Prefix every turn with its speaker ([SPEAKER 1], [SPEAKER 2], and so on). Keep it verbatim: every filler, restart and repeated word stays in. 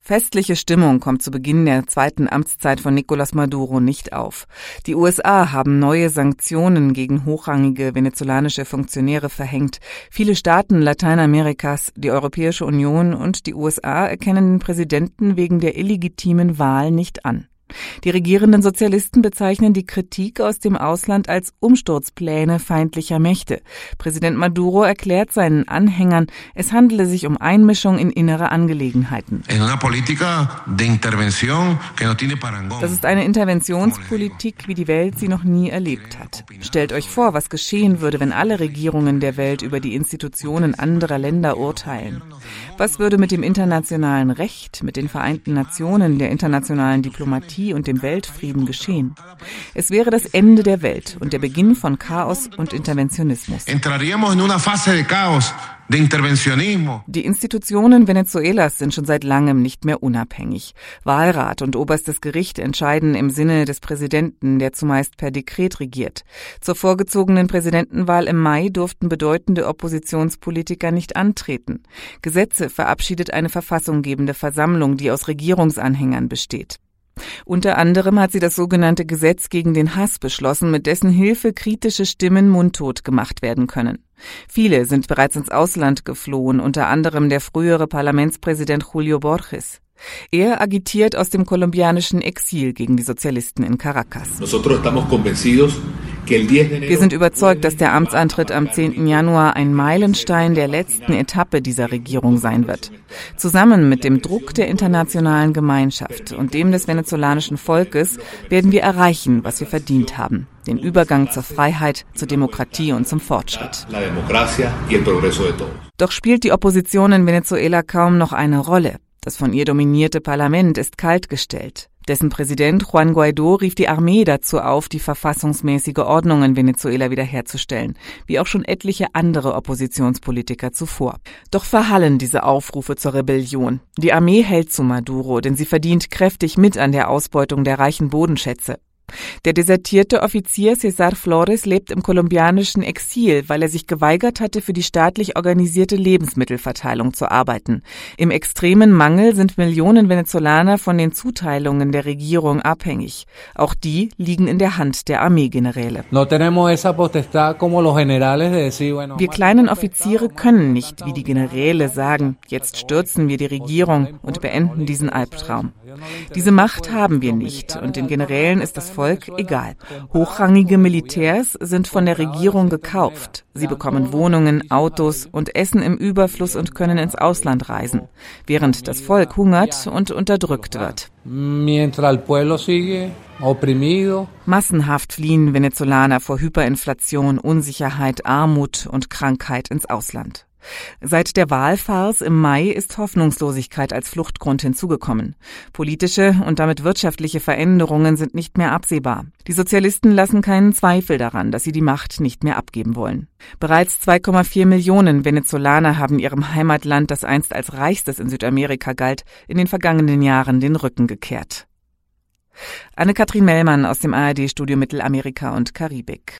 [SPEAKER 1] Festliche Stimmung kommt zu Beginn der zweiten Amtszeit von Nicolás Maduro nicht auf. Die U S A haben neue Sanktionen gegen hochrangige venezolanische Funktionäre verhängt. Viele Staaten Lateinamerikas, die Europäische Union und die U S A erkennen den Präsidenten wegen der illegitimen Wahl nicht an. Die regierenden Sozialisten bezeichnen die Kritik aus dem Ausland als Umsturzpläne feindlicher Mächte. Präsident Maduro erklärt seinen Anhängern, es handele sich um Einmischung in innere Angelegenheiten. Das ist eine Interventionspolitik, wie die Welt sie noch nie erlebt hat. Stellt euch vor, was geschehen würde, wenn alle Regierungen der Welt über die Institutionen anderer Länder urteilen. Was würde mit dem internationalen Recht, mit den Vereinten Nationen, der internationalen Diplomatie und dem Weltfrieden geschehen? Es wäre das Ende der Welt und der Beginn von Chaos und Interventionismus. Die Institutionen Venezuelas sind schon seit langem nicht mehr unabhängig. Wahlrat und oberstes Gericht entscheiden im Sinne des Präsidenten, der zumeist per Dekret regiert. Zur vorgezogenen Präsidentenwahl im Mai durften bedeutende Oppositionspolitiker nicht antreten. Gesetze verabschiedet eine verfassunggebende Versammlung, die aus Regierungsanhängern besteht. Unter anderem hat sie das sogenannte Gesetz gegen den Hass beschlossen, mit dessen Hilfe kritische Stimmen mundtot gemacht werden können. Viele sind bereits ins Ausland geflohen, unter anderem der frühere Parlamentspräsident Julio Borges. Er agitiert aus dem kolumbianischen Exil gegen die Sozialisten in Caracas. Wir sind überzeugt, dass der Amtsantritt am zehnten Januar ein Meilenstein der letzten Etappe dieser Regierung sein wird. Zusammen mit dem Druck der internationalen Gemeinschaft und dem des venezolanischen Volkes werden wir erreichen, was wir verdient haben: den Übergang zur Freiheit, zur Demokratie und zum Fortschritt. Doch spielt die Opposition in Venezuela kaum noch eine Rolle. Das von ihr dominierte Parlament ist kaltgestellt. Dessen Präsident Juan Guaidó rief die Armee dazu auf, die verfassungsmäßige Ordnung in Venezuela wiederherzustellen, wie auch schon etliche andere Oppositionspolitiker zuvor. Doch verhallen diese Aufrufe zur Rebellion. Die Armee hält zu Maduro, denn sie verdient kräftig mit an der Ausbeutung der reichen Bodenschätze. Der desertierte Offizier César Flores lebt im kolumbianischen Exil, weil er sich geweigert hatte, für die staatlich organisierte Lebensmittelverteilung zu arbeiten. Im extremen Mangel sind Millionen Venezolaner von den Zuteilungen der Regierung abhängig. Auch die liegen in der Hand der Armeegeneräle. Wir kleinen Offiziere können nicht, wie die Generäle, sagen, jetzt stürzen wir die Regierung und beenden diesen Albtraum. Diese Macht haben wir nicht und den Generälen ist das Volk egal. Hochrangige Militärs sind von der Regierung gekauft. Sie bekommen Wohnungen, Autos und Essen im Überfluss und können ins Ausland reisen, während das Volk hungert und unterdrückt wird. Massenhaft fliehen Venezolaner vor Hyperinflation, Unsicherheit, Armut und Krankheit ins Ausland. Seit der Wahlfarce im Mai ist Hoffnungslosigkeit als Fluchtgrund hinzugekommen. Politische und damit wirtschaftliche Veränderungen sind nicht mehr absehbar. Die Sozialisten lassen keinen Zweifel daran, dass sie die Macht nicht mehr abgeben wollen. Bereits zwei Komma vier Millionen Venezolaner haben ihrem Heimatland, das einst als reichstes in Südamerika galt, in den vergangenen Jahren den Rücken gekehrt. Anne-Kathrin Mellmann aus dem A R D-Studio Mittelamerika und Karibik.